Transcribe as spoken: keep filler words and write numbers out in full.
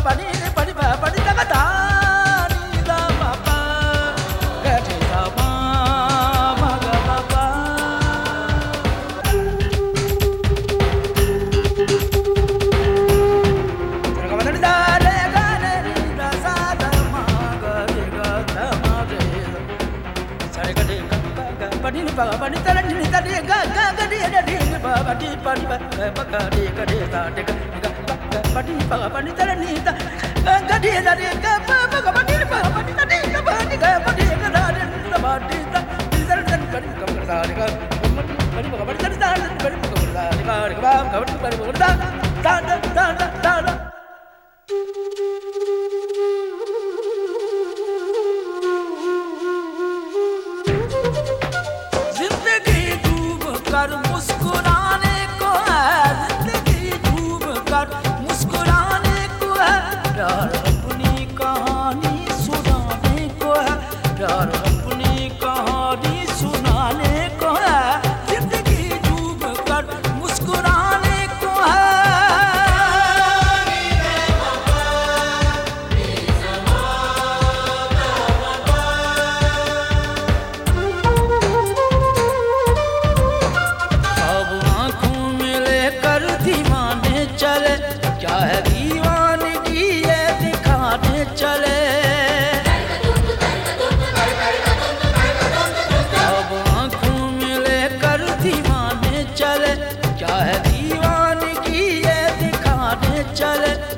pani pani pa pani ta ta ni da pa pa ga re sa ma ma ga pa pa ga ma da re ga re ni da sa da ma ga re ga da ma re sa re ga re ga ga pani ni pa pani ta ni ta re ga ga ga re re ni pa pani pani pa pa ga re ga re sa re ga pani pa pani ta ni ta ga re da re ga pa pa ga pani pa pani ta ni ga pani ga pani ga da re sa ba ti ta ni sa re pani ga ga sa re ga pani pa pani ta ni ta pani pa ga sa re ga re ga ga pani pa ga da da da da da da जिंदगी डूब कर मुस्कुराने को है जिंदगी डूब कर मुस्कुराने को है प्यार अपनी कहानी सुनाने को है प्यार अपनी कहानी सुनाने को है जिंदगी डूब कर मुस्कुराने को है दीवाने चले क्या है दीवानगी ये दिखाने चले अब आँखों में लेकर दीवाने चले क्या है दीवानगी ये दिखाने चले